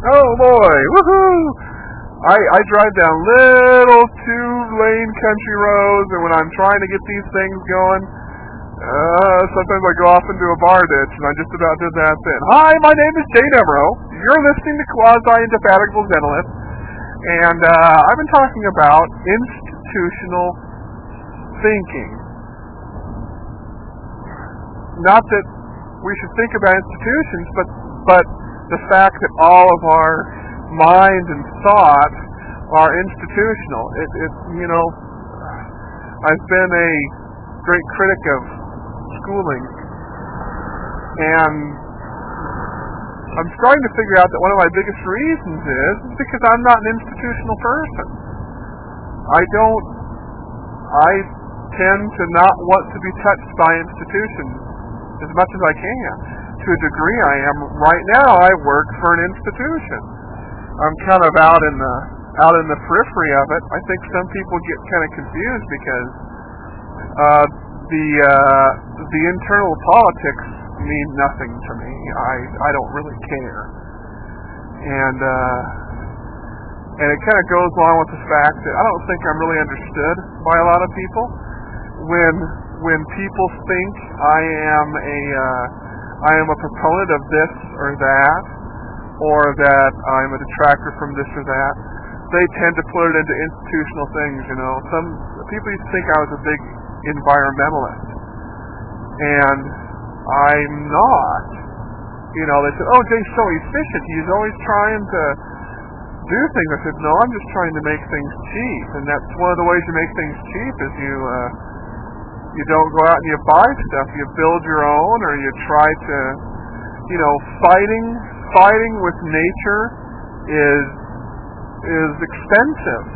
Oh boy, woohoo! I drive down little two-lane country roads, and when I'm trying to get these things going, sometimes I go off into a bar ditch, and I just about did that then. Hi, my name is Jay Devereaux. You're listening to Quasi-Indefatigable Zenolith, and I've been talking about institutional thinking. Not that we should think about institutions, but the fact that all of our mind and thought are institutional. I've been a great critic of schooling, and I'm starting to figure out that one of my biggest reasons is because I'm not an institutional person. I tend to not want to be touched by institutions as much as I can. To a degree I am. Right now I work for an institution. I'm kind of out in the periphery of it. I think some people get kind of confused because the internal politics mean nothing to me. I don't really care. And it kind of goes along with the fact that I don't think I'm really understood by a lot of people. When people think I am a proponent of this or that, or that I'm a detractor from this or that, they tend to put it into institutional things, Some people used to think I was a big environmentalist, and I'm not. They said, oh, Jay's so efficient, he's always trying to do things. I said, no, I'm just trying to make things cheap, and that's one of the ways you make things cheap is you don't go out and you buy stuff, you build your own, or you try to, fighting with nature is expensive,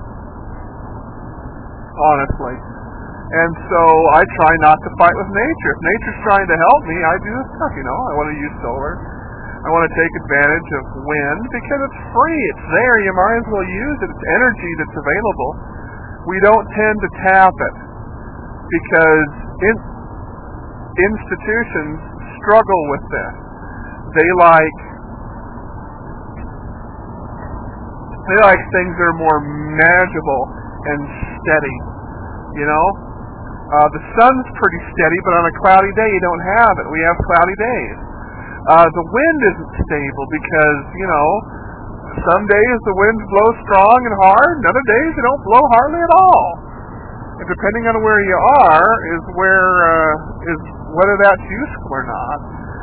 honestly. And so I try not to fight with nature. If nature's trying to help me, I do this stuff, I want to use solar. I want to take advantage of wind because it's free, it's there, you might as well use it. It's energy that's available. We don't tend to tap it because institutions struggle with this. They like things that are more manageable and steady. The sun's pretty steady, but on a cloudy day you don't have it. We have cloudy days. The wind isn't stable because, some days the winds blow strong and hard, and other days they don't blow hardly at all. And depending on where you are is whether that's useful or not.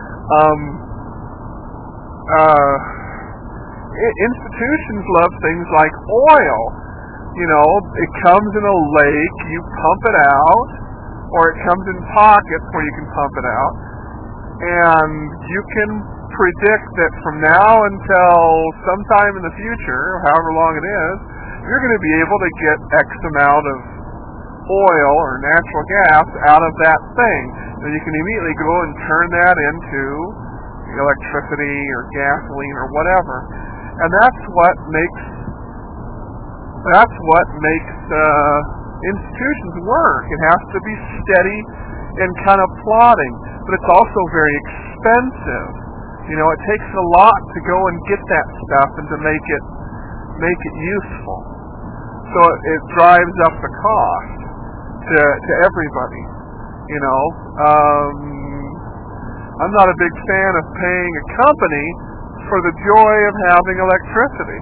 Institutions love things like oil. It comes in a lake, you pump it out, or it comes in pockets where you can pump it out. And you can predict that from now until sometime in the future, however long it is, you're going to be able to get X amount of oil or natural gas out of that thing. And you can immediately go and turn that into electricity or gasoline or whatever. And that's what makes institutions work. It has to be steady and kind of plodding, but it's also very expensive. It takes a lot to go and get that stuff and to make it useful. So it drives up the cost to everybody. I'm not a big fan of paying a company for the joy of having electricity.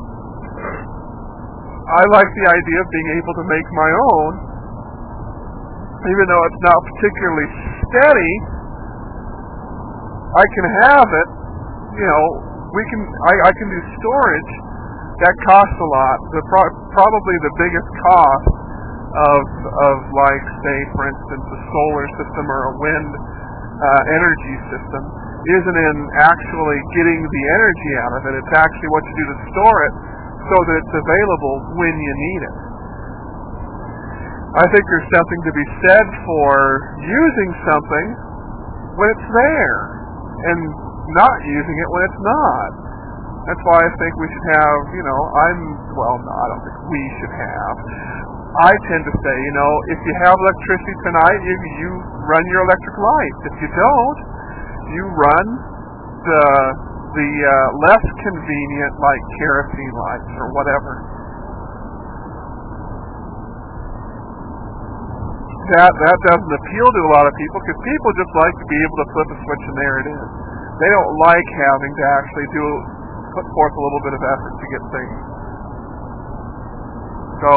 I like the idea of being able to make my own, even though it's not particularly steady. I can have it. I can do storage. That costs a lot. Probably the biggest cost of like, say, for instance, a solar system or a wind energy system isn't in actually getting the energy out of it. It's actually what you do to store it so that it's available when you need it. I think there's something to be said for using something when it's there and not using it when it's not. That's why I think we should have, I don't think we should have. I tend to say, if you have electricity tonight, you run your electric lights. If you don't, you run the the less convenient, like kerosene lights or whatever. That doesn't appeal to a lot of people because people just like to be able to flip a switch and there it is. They don't like having to actually put forth a little bit of effort to get things. So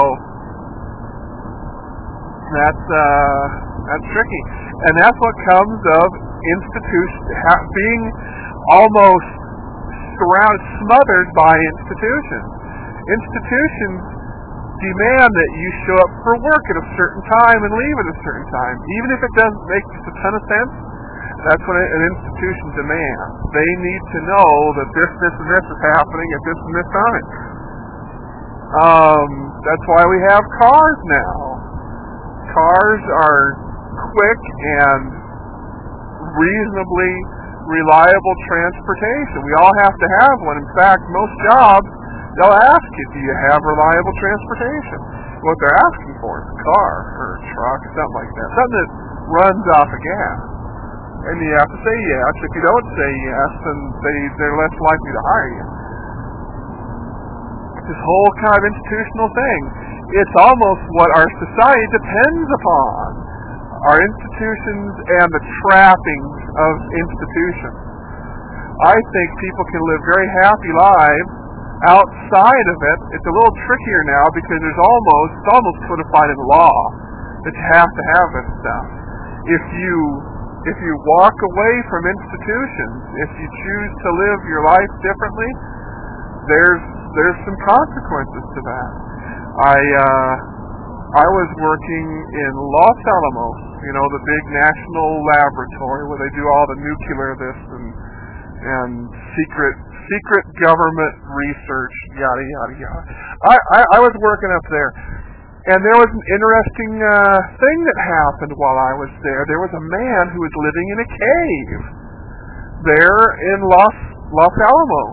that's tricky, and that's what comes of institutions being almost smothered by institutions. Institutions demand that you show up for work at a certain time and leave at a certain time, even if it doesn't make just a ton of sense. That's what an institution demands. They need to know that this, and this is happening at this and this time. That's why we have cars now. Cars are quick and reasonably reliable transportation. We all have to have one. In fact, most jobs, they'll ask you, do you have reliable transportation? What they're asking for is a car or a truck or something like that. Something that runs off of gas. And you have to say yes. If you don't say yes, then they're less likely to hire you. This whole kind of institutional thing, it's almost what our society depends upon. Our institutions and the trappings of institutions. I think people can live very happy lives outside of it. It's a little trickier now because it's almost codified in law that you have to have this stuff. If you walk away from institutions, if you choose to live your life differently, there's some consequences to that. I was working in Los Alamos, the big national laboratory where they do all the nuclear and secret government research, yada yada yada. I was working up there, and there was an interesting thing that happened while I was there. There was a man who was living in a cave there in Los Alamos.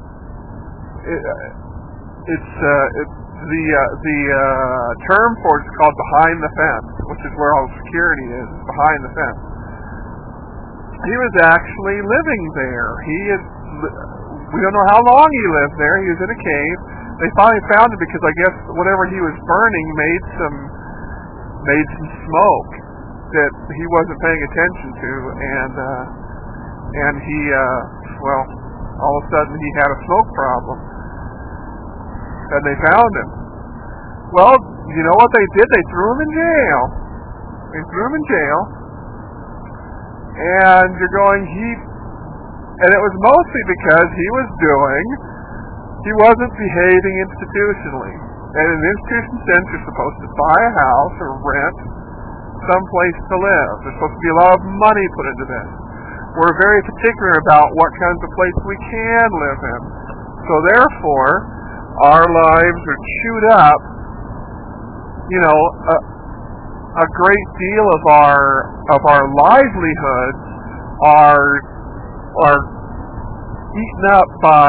The term for it is called behind the fence, which is where all the security is, behind the fence. He was actually living there. We don't know how long he lived there. He was in a cave. They finally found him because I guess whatever he was burning made some smoke that he wasn't paying attention to, and he all of a sudden he had a smoke problem. And they found him. Well, you know what they did? They threw him in jail. And you're going, and it was mostly because he wasn't behaving institutionally. And in an institution sense, you're supposed to buy a house or rent someplace to live. There's supposed to be a lot of money put into this. We're very particular about what kinds of places we can live in. So therefore, our lives are chewed up. A great deal of our livelihoods are eaten up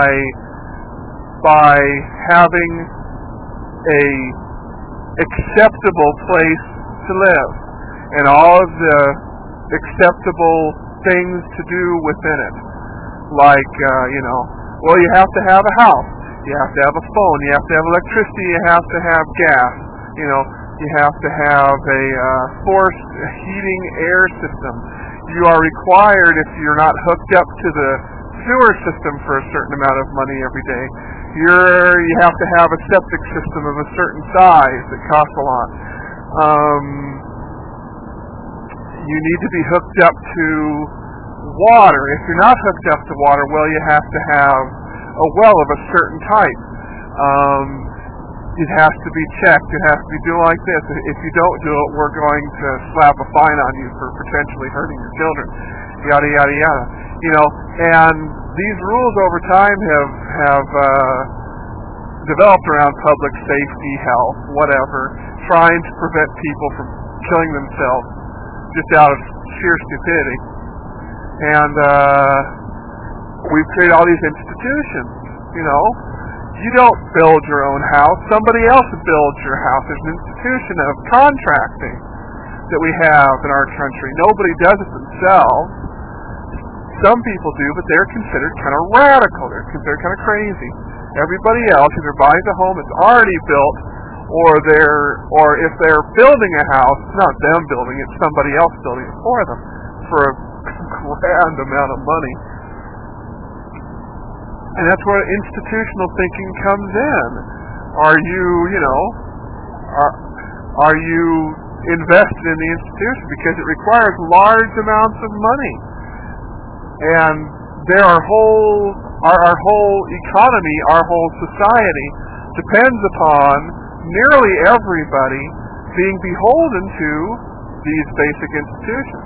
by having a acceptable place to live and all of the acceptable things to do within it. Like, you have to have a house. You have to have a phone. You have to have electricity. You have to have gas. You have to have a forced heating air system. You are required, if you're not hooked up to the sewer system for a certain amount of money every day, you have to have a septic system of a certain size that costs a lot. You need to be hooked up to water. If you're not hooked up to water, you have to have a well of a certain type. It has to be checked. It has to be doing like this. If you don't do it, we're going to slap a fine on you for potentially hurting your children. Yada yada yada. And these rules over time have developed around public safety, health, whatever, trying to prevent people from killing themselves just out of sheer stupidity. And we've created all these institutions. You don't build your own house. Somebody else builds your house. There's an institution of contracting that we have in our country. Nobody does it themselves. Some people do, but they're considered kind of radical. They're considered kind of crazy. Everybody else either buys a home that's already built, or if they're building a house, it's not them building it, it's somebody else building it for them for a grand amount of money. And that's where institutional thinking comes in. Are you invested in the institution? Because it requires large amounts of money. And our whole economy, our whole society depends upon nearly everybody being beholden to these basic institutions.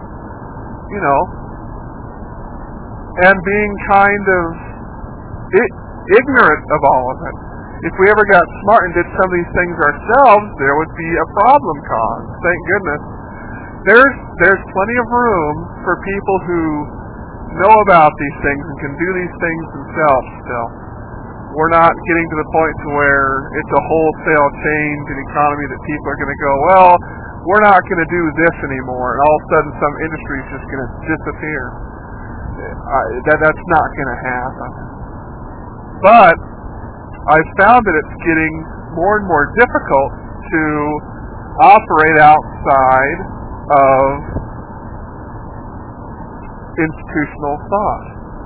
And being kind of ignorant of all of it. If we ever got smart and did some of these things ourselves, there would be a problem caused. Thank goodness. There's plenty of room for people who know about these things and can do these things themselves still. We're not getting to the point to where it's a wholesale change in economy that people are going to go, well, we're not going to do this anymore, and all of a sudden some industry is just going to disappear. That's not going to happen. But I've found that it's getting more and more difficult to operate outside of institutional thought.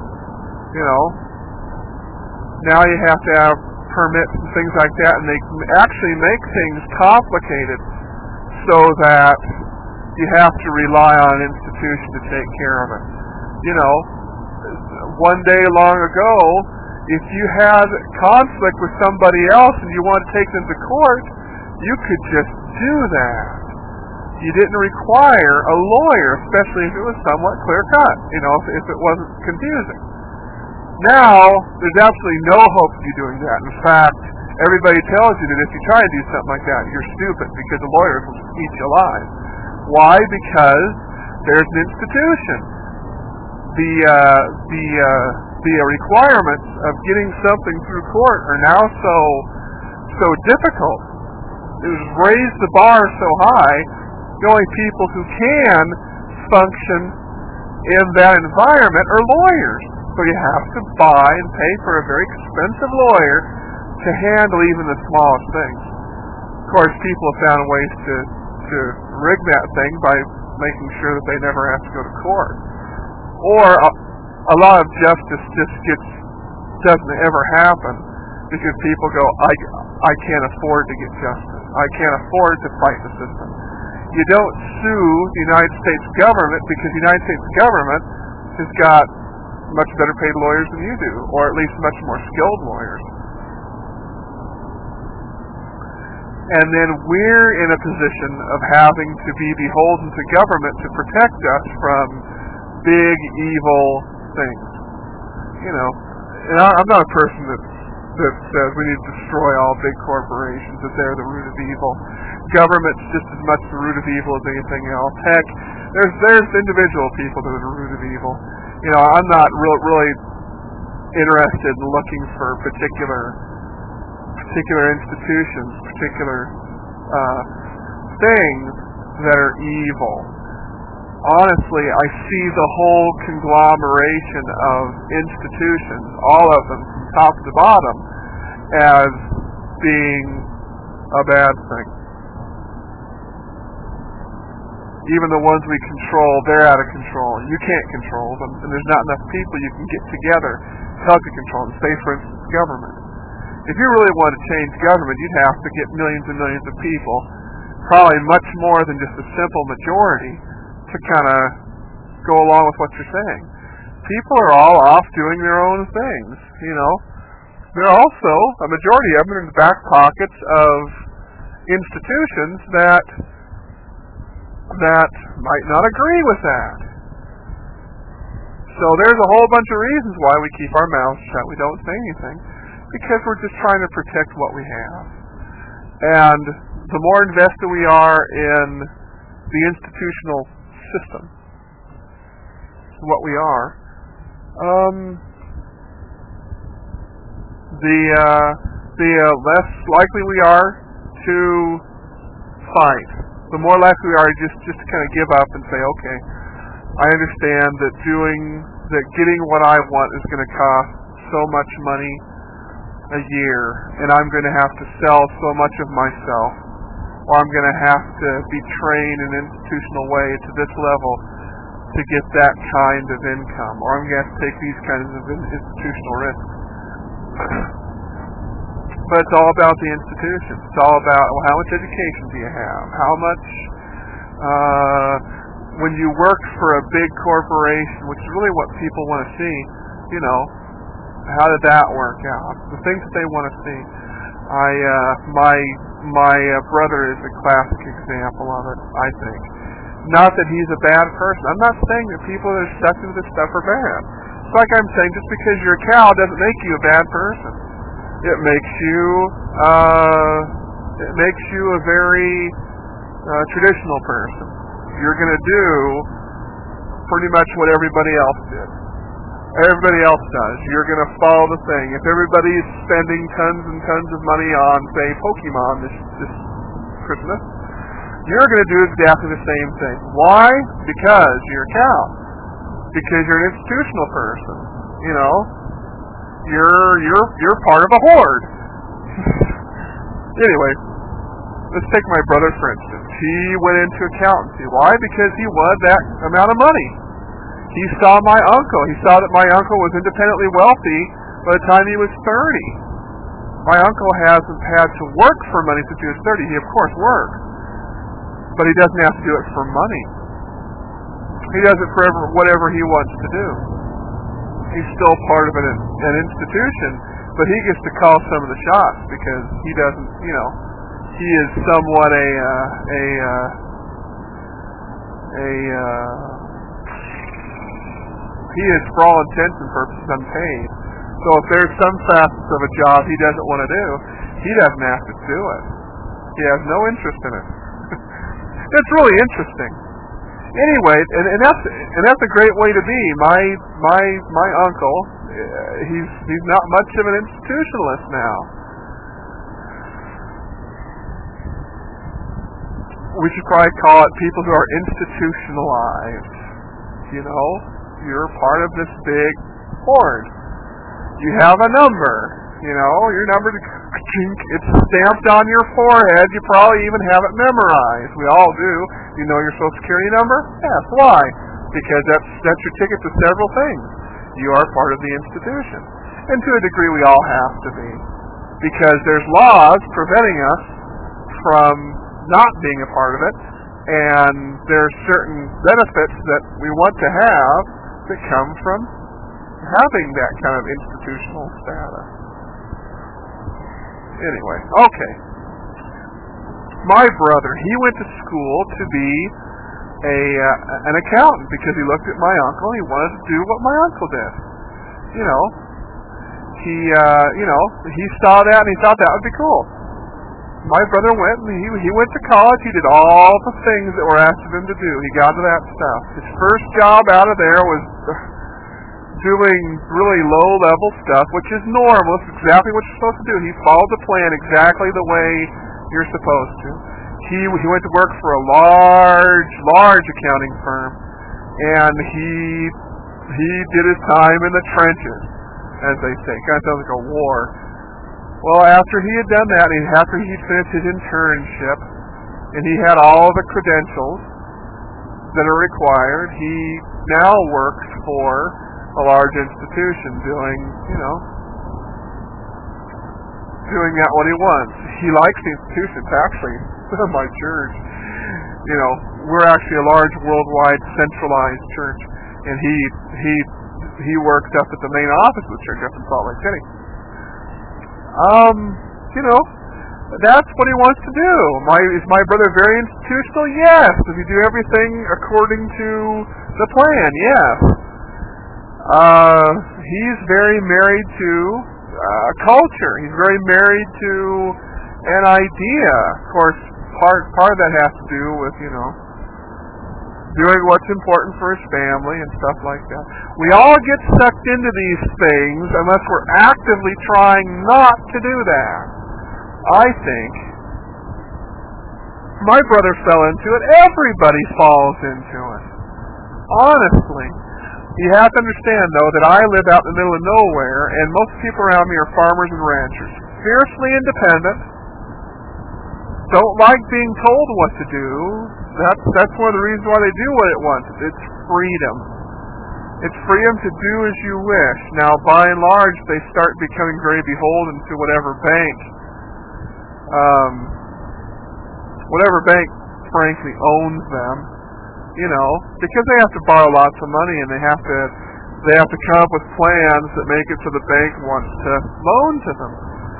Now you have to have permits and things like that, and they actually make things complicated so that you have to rely on an institution to take care of it. One day long ago, if you had conflict with somebody else and you want to take them to court, you could just do that. You didn't require a lawyer, especially if it was somewhat clear-cut, if it wasn't confusing. Now, there's absolutely no hope of you doing that. In fact, everybody tells you that if you try to do something like that, you're stupid because the lawyers will eat you alive. Why? Because there's an institution. The requirements of getting something through court are now so difficult. It was raised the bar so high, the only people who can function in that environment are lawyers. So you have to buy and pay for a very expensive lawyer to handle even the smallest things. Of course, people have found ways to rig that thing by making sure that they never have to go to court. Or a lot of justice doesn't ever happen because people go, I can't afford to get justice. I can't afford to fight the system. You don't sue the United States government because the United States government has got much better paid lawyers than you do, or at least much more skilled lawyers. And then we're in a position of having to be beholden to government to protect us from big, evil things. And I'm not a person that says we need to destroy all big corporations, that they're the root of evil. Government's just as much the root of evil as anything else. Heck, there's individual people that are the root of evil. I'm not really interested in looking for particular institutions, particular things that are evil. Honestly, I see the whole conglomeration of institutions, all of them from top to bottom, as being a bad thing. Even the ones we control, they're out of control. You can't control them, and there's not enough people you can get together to help you control them. Say, for instance, government. If you really want to change government, you'd have to get millions and millions of people, probably much more than just a simple majority, to kind of go along with what you're saying. People are all off doing their own things, There are also, a majority of them are in the back pockets of institutions that might not agree with that. So there's a whole bunch of reasons why we keep our mouths shut. We don't say anything, because we're just trying to protect what we have. And the more invested we are in the institutional system, what we are, the less likely we are to fight. The more likely we are just to kind of give up and say, okay, I understand that doing that getting what I want is going to cost so much money a year, and I'm going to have to sell so much of myself, or I'm going to have to be trained in an institutional way to this level to get that kind of income, or I'm going to have to take these kinds of institutional risks. But it's all about the institution. It's all about, well, how much education do you have? How much, when you work for a big corporation, which is really what people want to see, how did that work out? The things that they want to see. My brother is a classic example of it, I think. Not that he's a bad person. I'm not saying that people that are stuck into this stuff are bad. It's like I'm saying, just because you're a cow doesn't make you a bad person. It makes you a very traditional person. You're going to do pretty much what everybody else did. Everybody else does. You're going to follow the thing. If everybody's spending tons and tons of money on, say, Pokemon this Christmas, you're going to do exactly the same thing. Why? Because you're a cow. Because you're an institutional person. You're part of a horde. Anyway, let's take my brother for instance. He went into accountancy. Why? Because he wanted that amount of money. He saw my uncle. He saw that my uncle was independently wealthy by the time he was 30. My uncle hasn't had to work for money since he was 30. He, of course, works. But he doesn't have to do it for money. He does it for whatever he wants to do. He's still part of an institution, but he gets to call some of the shots because he doesn't, he is somewhat he is, for all intents and purposes, unpaid. So if there's some facets of a job he doesn't want to do, he doesn't have to do it. He has no interest in it. It's really interesting. Anyway, and that's a great way to be. My uncle, he's not much of an institutionalist now. We should probably call it people who are institutionalized. You're part of this big horde. You have a number. Your number, it's stamped on your forehead. You probably even have it memorized. We all do. You know your Social Security number? Yes. Why? Because that's your ticket to several things. You are part of the institution. And to a degree we all have to be. Because there's laws preventing us from not being a part of it, and there's certain benefits that we want to have that come from having that kind of institutional status. Anyway, okay. My brother, he went to school to be an accountant because he looked at my uncle. He wanted to do what my uncle did. He saw that and he thought that would be cool. My brother went and he went to college. He did all the things that were asked of him to do. He got to that stuff. His first job out of there was doing really low-level stuff, which is normal. It's exactly what you're supposed to do. He followed the plan exactly the way you're supposed to. He went to work for a large accounting firm, and he did his time in the trenches, as they say. Kind of sounds like a war. Well, after he had done that, after he'd finished his internship, and he had all the credentials that are required, he now works for a large institution doing that what he wants. He likes the institution. It's actually my church. We're actually a large worldwide centralized church, and he works up at the main office of the church up in Salt Lake City. That's what he wants to do. Is my brother very institutional? Yes. Does he do everything according to the plan? Yes. He's very married to culture. He's very married to an idea. Of course, part of that has to do with, doing what's important for his family and stuff like that. We all get sucked into these things unless we're actively trying not to do that. I think my brother fell into it. Everybody falls into it. Honestly. You have to understand, though, that I live out in the middle of nowhere, and most people around me are farmers and ranchers. Fiercely independent, don't like being told what to do. That's one of the reasons why they do what it wants. It's freedom. It's freedom to do as you wish. Now, by and large, they start becoming very beholden to whatever bank, frankly, owns them. Because they have to borrow lots of money, and they have to come up with plans that make it so the bank wants to loan to them.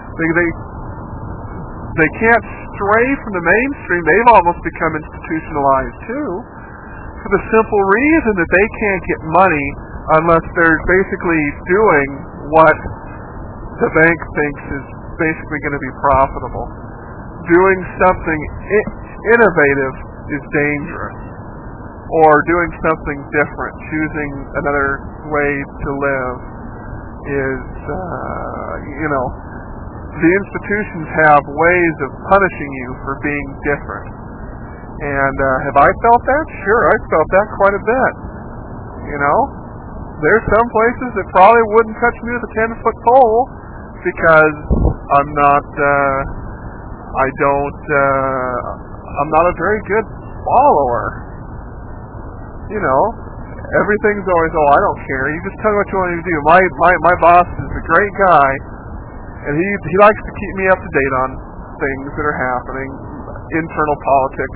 They can't stray from the mainstream. They've almost become institutionalized too, for the simple reason that they can't get money unless they're basically doing what the bank thinks is basically going to be profitable. Doing something innovative is dangerous, or doing something different, choosing another way to live is, the institutions have ways of punishing you for being different. And have I felt that? Sure, I've felt that quite a bit. There's some places that probably wouldn't touch me with a 10-foot pole because I'm not a very good follower. Everything's always, I don't care. You just tell me what you want me to do. My boss is a great guy, and he likes to keep me up to date on things that are happening, internal politics,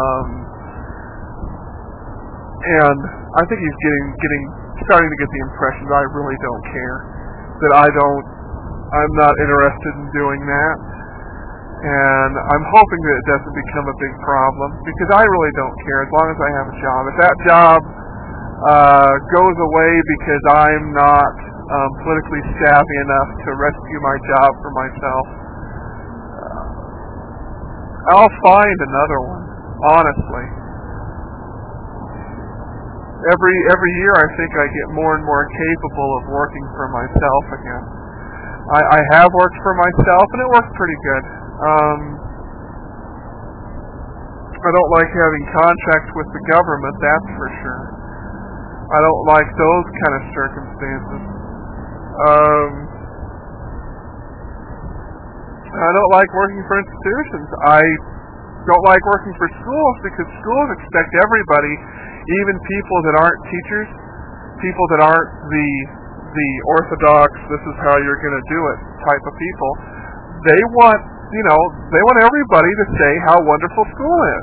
and I think he's starting to get the impression that I really don't care, that I'm not interested in doing that, and I'm hoping that it doesn't become a big problem, because I really don't care as long as I have a job. If that job goes away because I'm not politically savvy enough to rescue my job for myself, I'll find another one, honestly. Every year I think I get more and more capable of working for myself again. I have worked for myself, and it works pretty good. I don't like having contracts with the government, that's for sure. I don't like those kind of circumstances. I don't like working for institutions. I don't like working for schools because schools expect everybody, even people that aren't teachers, people that aren't the orthodox, this is how you're going to do it type of people. They want everybody to say how wonderful school is.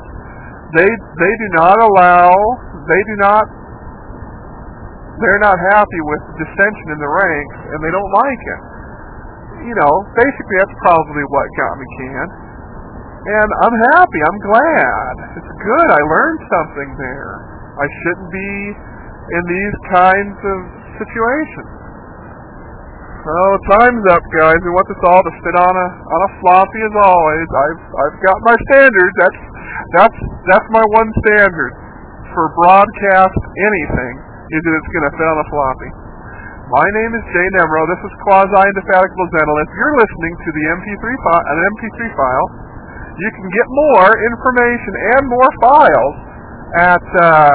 They're not happy with dissension in the ranks, and they don't like it. Basically that's probably what got me canned. And I'm happy, I'm glad. It's good, I learned something there. I shouldn't be in these kinds of situations. So time's up, guys. We want this all to fit on a floppy as always. I've got my standards. That's my one standard for broadcast anything, is that it's going to fit on a floppy. My name is Jay Nemro. This is Quasi-Indefatigable Zentalist. You're listening to the an MP3 file. You can get more information and more files at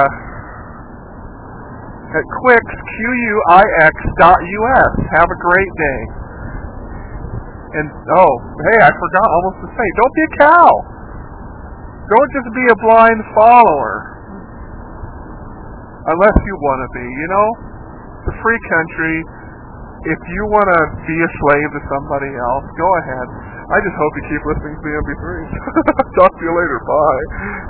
Quix, QUIX.us. Have a great day. And, hey, I forgot almost to say, don't be a cow. Don't just be a blind follower. Unless you want to be, It's a free country. If you want to be a slave to somebody else, go ahead. I just hope you keep listening to the MP3s. Talk to you later. Bye.